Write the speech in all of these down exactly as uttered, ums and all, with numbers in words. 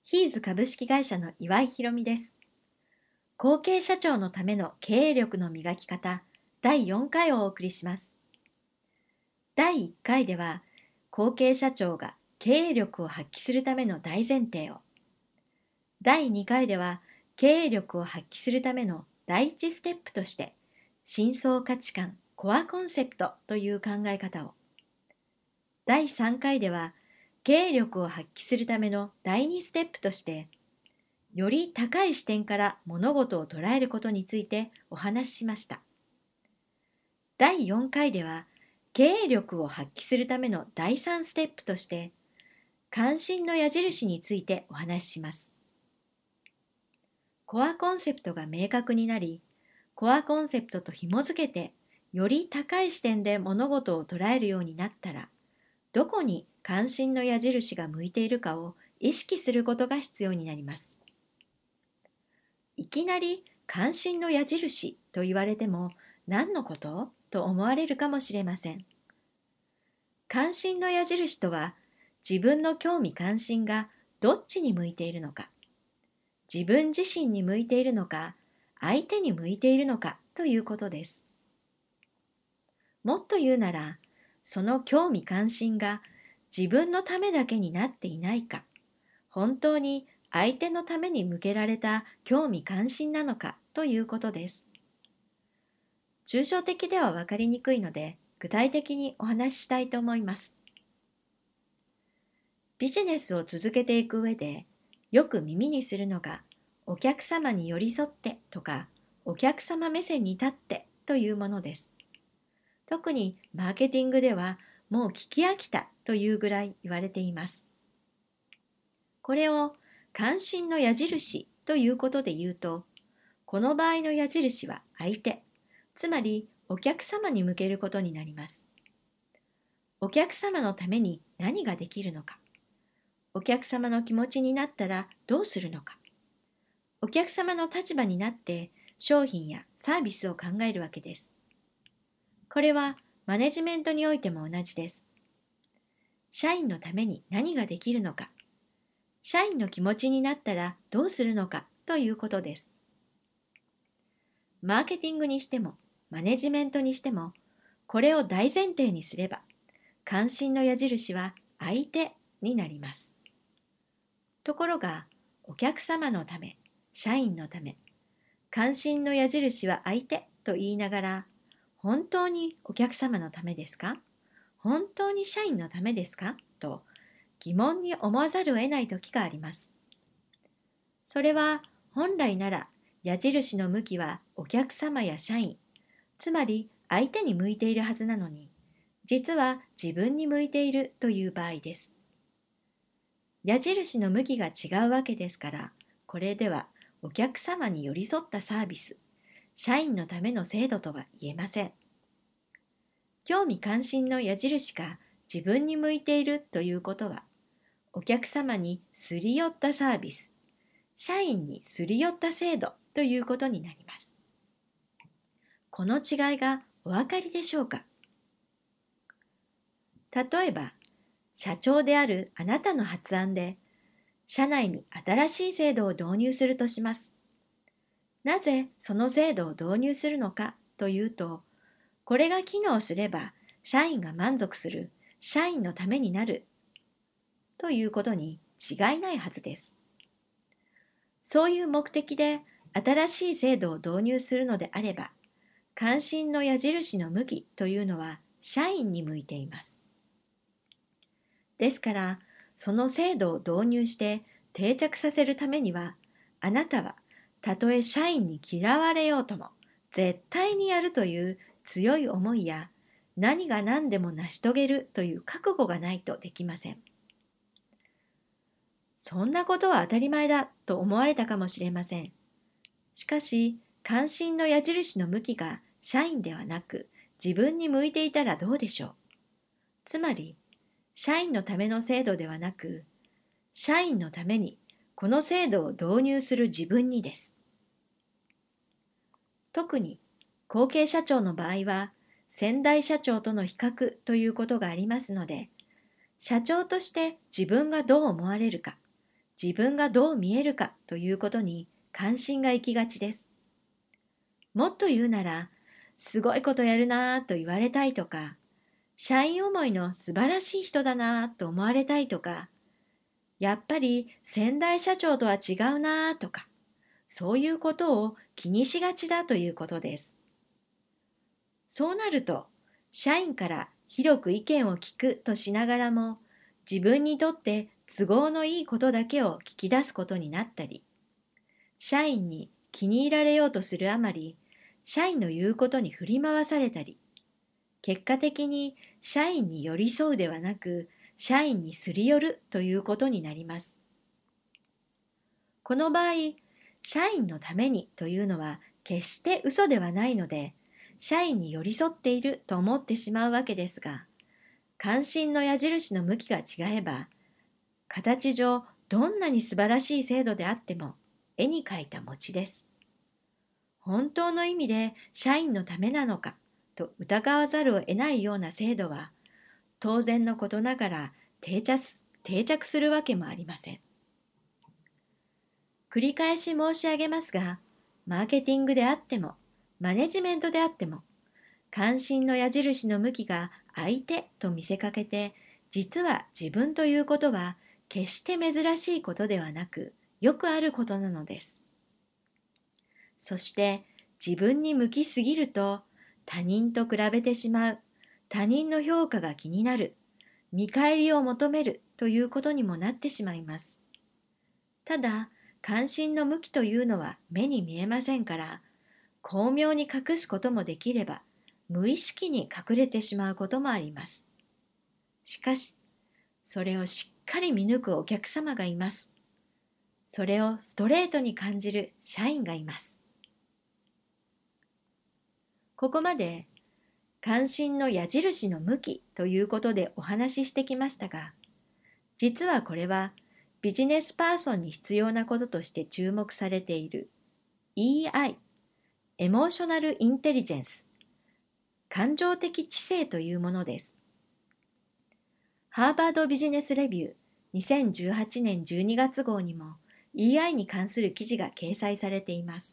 ヒーズ株式会社の岩井ひろみです。後継社長のための経営力の磨き方だいよんかいをお送りします。だいいっかいでは、後継社長が経営力を発揮するための大前提を、だいにかいでは、経営力を発揮するためのだいいちステップとして、深層価値観、コアコンセプトという考え方を、だいさんかいでは、経営力を発揮するためのだいにステップとして、より高い視点から物事を捉えることについてお話ししました。だいよんかいでは、経営力を発揮するためのだいさんステップとして、関心の矢印についてお話しします。コアコンセプトが明確になり、コアコンセプトと紐づけて、より高い視点で物事を捉えるようになったら、どこに関心の矢印が向いているかを意識することが必要になります。いきなり関心の矢印と言われても何のことと思われるかもしれません。関心の矢印とは、自分の興味関心がどっちに向いているのか、自分自身に向いているのか、相手に向いているのかということです。もっと言うなら、その興味関心が自分のためだけになっていないか、本当に相手のために向けられた興味関心なのかということです。抽象的では分かりにくいので、具体的にお話ししたいと思います。ビジネスを続けていく上で、よく耳にするのが、お客様に寄り添ってとか、お客様目線に立ってというものです。特にマーケティングでは、もう聞き飽きたというぐらい言われています。これを関心の矢印ということで言うと、この場合の矢印は相手、つまりお客様に向けることになります。お客様のために何ができるのか、お客様の気持ちになったらどうするのか、お客様の立場になって商品やサービスを考えるわけです。これはマネジメントにおいても同じです。社員のために何ができるのか、社員の気持ちになったらどうするのかということです。マーケティングにしても、マネジメントにしても、これを大前提にすれば、関心の矢印は相手になります。ところが、お客様のため、社員のため、関心の矢印は相手と言いながら、本当にお客様のためですか？本当に社員のためですか？と疑問に思わざるを得ない時があります。それは本来なら矢印の向きはお客様や社員、つまり相手に向いているはずなのに、実は自分に向いているという場合です。矢印の向きが違うわけですから、これではお客様に寄り添ったサービス、社員のための制度とは言えません。興味関心の矢印が自分に向いているということは、お客様にすり寄ったサービス、社員にすり寄った制度ということになります。この違いがお分かりでしょうか？例えば、社長であるあなたの発案で、社内に新しい制度を導入するとします。なぜその制度を導入するのかというと、これが機能すれば社員が満足する、社員のためになるということに違いないはずです。そういう目的で新しい制度を導入するのであれば、関心の矢印の向きというのは社員に向いています。ですから、その制度を導入して定着させるためには、あなたはたとえ社員に嫌われようとも絶対にやるという強い思いや、何が何でも成し遂げるという覚悟がないとできません。そんなことは当たり前だと思われたかもしれません。しかし、関心の矢印の向きが社員ではなく自分に向いていたらどうでしょう。つまり、社員のための制度ではなく、社員のためにこの制度を導入する自分にです。特に後継社長の場合は、先代社長との比較ということがありますので、社長として自分がどう思われるか、 自分がどう見えるかということに関心が行きがちです。もっと言うなら、すごいことやるなぁと言われたいとか、社員思いの素晴らしい人だなぁと思われたいとか、やっぱり先代社長とは違うなぁとか、そういうことを気にしがちだということです。そうなると、社員から広く意見を聞くとしながらも、自分にとって都合のいいことだけを聞き出すことになったり、社員に気に入られようとするあまり、社員の言うことに振り回されたり、結果的に社員に寄り添うではなく、社員にすり寄るということになります。この場合、社員のためにというのは決して嘘ではないので、社員に寄り添っていると思ってしまうわけですが、関心の矢印の向きが違えば、形上どんなに素晴らしい制度であっても絵に描いた餅です。本当の意味で社員のためなのかと疑わざるを得ないような制度は、当然のことながら定着、定着するわけもありません。繰り返し申し上げますが、マーケティングであっても、マネジメントであっても、関心の矢印の向きが相手と見せかけて、実は自分ということは決して珍しいことではなく、よくあることなのです。そして自分に向きすぎると、他人と比べてしまう、他人の評価が気になる、見返りを求めるということにもなってしまいます。ただ、関心の向きというのは目に見えませんから、巧妙に隠すこともできれば、無意識に隠れてしまうこともあります。しかし、それをしっかり見抜くお客様がいます。それをストレートに感じる社員がいます。ここまで、関心の矢印の向きということでお話ししてきましたが、実はこれはビジネスパーソンに必要なこととして注目されている イーアイ、エモーショナルインテリジェンス、感情的知性というものです。ハーバードビジネスレビューにせんじゅうはちねんじゅうにがつ号にも イーアイ に関する記事が掲載されています。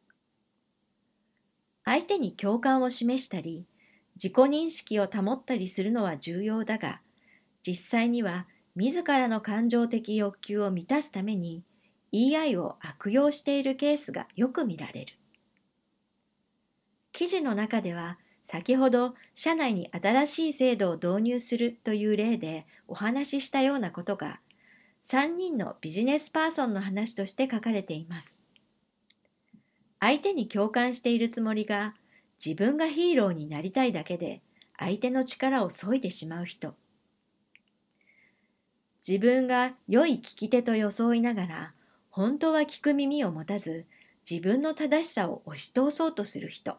相手に共感を示したり、自己認識を保ったりするのは重要だが、実際には自らの感情的欲求を満たすために イーアイ を悪用しているケースがよく見られる。記事の中では、先ほど社内に新しい制度を導入するという例でお話ししたようなことが、さんにんのビジネスパーソンの話として書かれています。相手に共感しているつもりが、自分がヒーローになりたいだけで相手の力を削いでしまう人。自分が良い聞き手と装いながら、本当は聞く耳を持たず、自分の正しさを押し通そうとする人。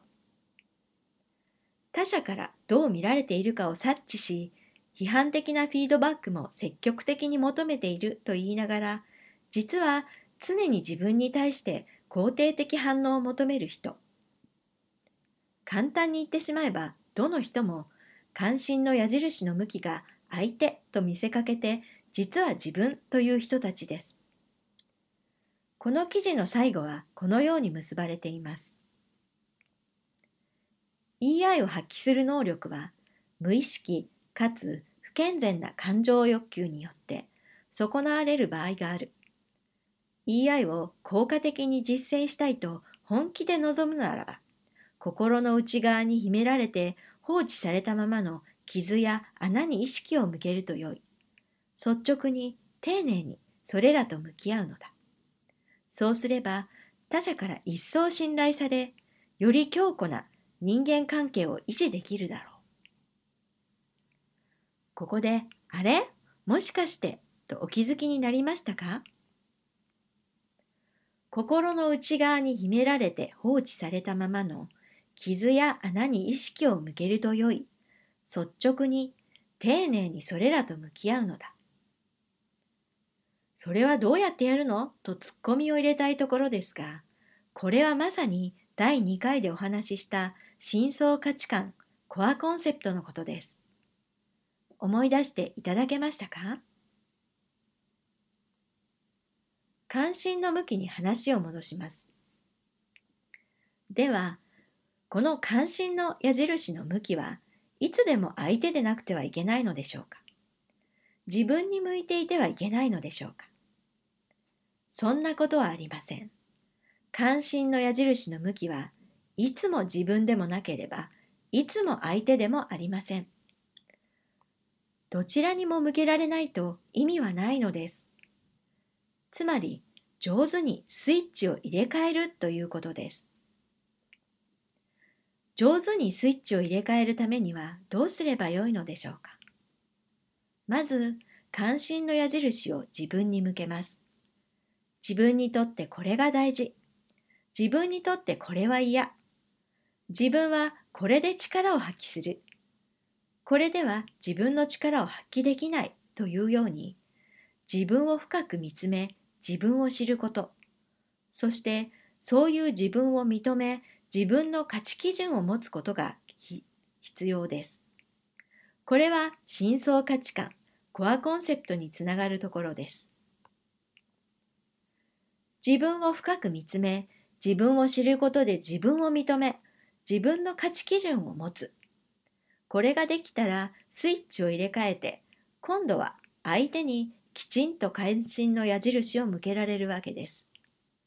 他者からどう見られているかを察知し、批判的なフィードバックも積極的に求めていると言いながら、実は常に自分に対して肯定的反応を求める人。簡単に言ってしまえば、どの人も関心の矢印の向きが相手と見せかけて、実は自分という人たちです。この記事の最後はこのように結ばれています。イーアイ を発揮する能力は、無意識かつ不健全な感情欲求によって損なわれる場合がある。イーアイ を効果的に実践したいと本気で望むならば、心の内側に秘められて放置されたままの傷や穴に意識を向けるとよい。率直に丁寧にそれらと向き合うのだ。そうすれば他者から一層信頼され、より強固な人間関係を維持できるだろう。ここで、あれ?もしかしてとお気づきになりましたか?心の内側に秘められて放置されたままの傷や穴に意識を向けるとよい。率直に丁寧にそれらと向き合うのだ。それはどうやってやるの?とツッコミを入れたいところですが、これはまさにだいにかいでお話しした深層価値観、コアコンセプトのことです。思い出していただけましたか?。 関心の向きに話を戻します。では、この関心の矢印の向きはいつでも相手でなくてはいけないのでしょうか。自分に向いていてはいけないのでしょうか。そんなことはありません。関心の矢印の向きはいつも自分でもなければ、いつも相手でもありません。どちらにも向けられないと意味はないのです。つまり、上手にスイッチを入れ替えるということです。上手にスイッチを入れ替えるためにはどうすればよいのでしょうか。まず、関心の矢印を自分に向けます。自分にとってこれが大事。自分にとってこれは嫌。自分はこれで力を発揮する。これでは自分の力を発揮できないというように、自分を深く見つめ、自分を知ること、そしてそういう自分を認め、自分の価値基準を持つことが必要です。これは深層価値観、コアコンセプトにつながるところです。自分を深く見つめ、自分を知ることで自分を認め、自分の価値基準を持つ。これができたらスイッチを入れ替えて、今度は相手にきちんと関心の矢印を向けられるわけです。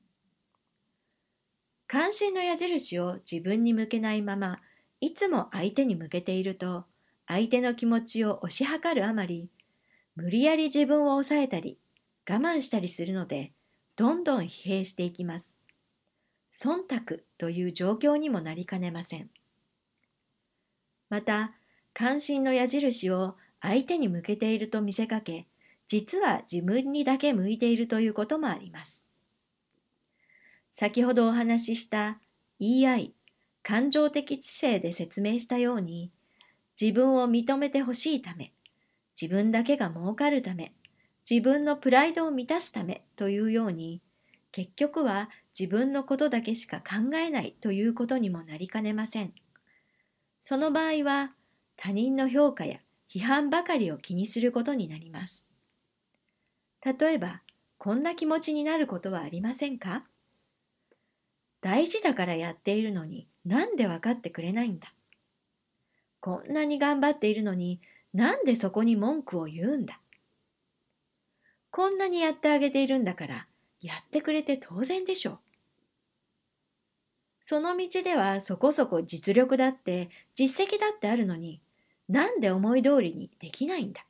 関心の矢印を自分に向けないまま、いつも相手に向けていると、相手の気持ちを推し量るあまり、無理やり自分を抑えたり、我慢したりするので、どんどん疲弊していきます。忖度という状況にもなりかねません。また、関心の矢印を相手に向けていると見せかけ、実は自分にだけ向いているということもあります。先ほどお話しした言い合い、感情的知性で説明したように、自分を認めてほしいため、自分だけが儲かるため、自分のプライドを満たすためというように、結局は自分のことだけしか考えないということにもなりかねません。その場合は、他人の評価や批判ばかりを気にすることになります。例えば、こんな気持ちになることはありませんか？大事だからやっているのになんで分かってくれないんだ。こんなに頑張っているのになんでそこに文句を言うんだ。こんなにやってあげているんだからやってくれて当然でしょう。その道ではそこそこ実力だって実績だってあるのになんで思い通りにできないんだ。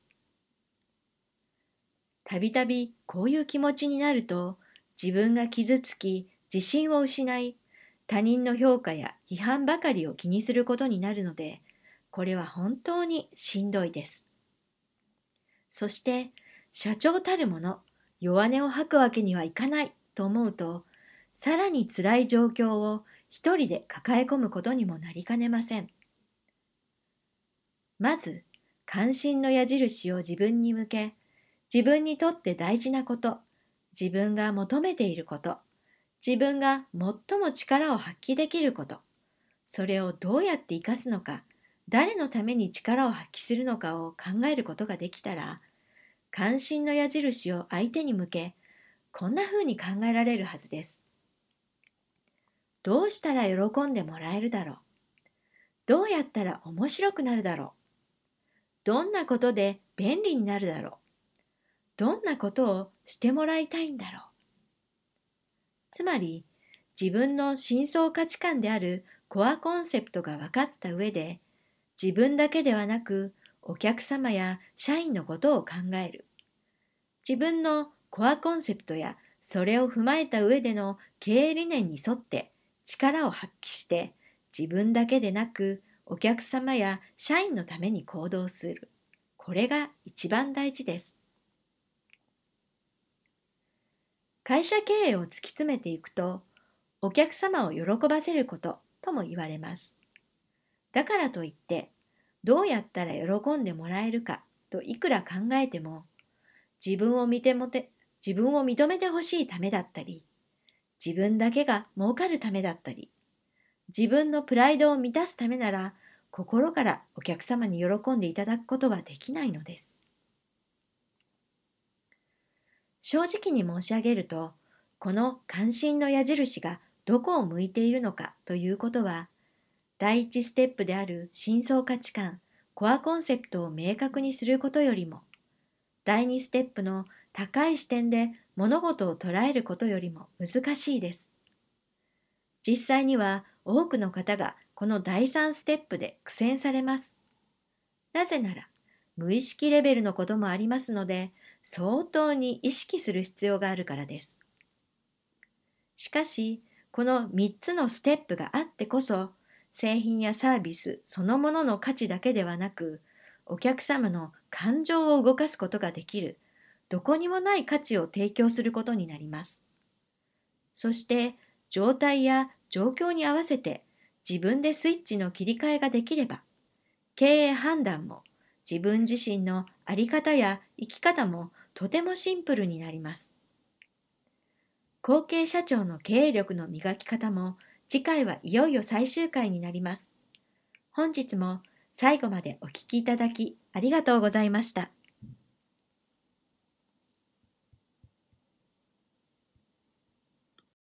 たびたびこういう気持ちになると自分が傷つき自信を失い他人の評価や批判ばかりを気にすることになるのでこれは本当にしんどいです。そして社長たるもの弱音を吐くわけにはいかないと思うとさらに辛い状況を一人で抱え込むことにもなりかねません。まず関心の矢印を自分に向け自分にとって大事なこと、自分が求めていること、自分が最も力を発揮できること、それをどうやって生かすのか、誰のために力を発揮するのかを考えることができたら、関心の矢印を相手に向け、こんな風に考えられるはずです。どうしたら喜んでもらえるだろう。どうやったら面白くなるだろう。どんなことで便利になるだろう。どんなことをしてもらいたいんだろう。つまり、自分の深層価値観であるコアコンセプトが分かった上で、自分だけではなく、お客様や社員のことを考える。自分のコアコンセプトやそれを踏まえた上での経営理念に沿って力を発揮して、自分だけでなく、お客様や社員のために行動する。これが一番大事です。会社経営を突き詰めていくと、お客様を喜ばせることとも言われます。だからといって、どうやったら喜んでもらえるかといくら考えても、自分を認めて、自分を認めてほしいためだったり、自分だけが儲かるためだったり、自分のプライドを満たすためなら、心からお客様に喜んでいただくことはできないのです。正直に申し上げると、 この関心の矢印がどこを向いているのかということは、第一ステップである深層価値観、コアコンセプトを明確にすることよりも、第二ステップの高い視点で物事を捉えることよりも難しいです。実際には多くの方がこの第三ステップで苦戦されます。なぜなら、無意識レベルのこともありますので、相当に意識する必要があるからです。しかし、このみっつのステップがあってこそ、製品やサービスそのものの価値だけではなく、お客様の感情を動かすことができる、どこにもない価値を提供することになります。そして、状態や状況に合わせて自分でスイッチの切り替えができれば、経営判断も自分自身の在り方や生き方もとてもシンプルになります。後継社長の経営力の磨き方も次回はいよいよ最終回になります。本日も最後までお聞きいただきありがとうございました。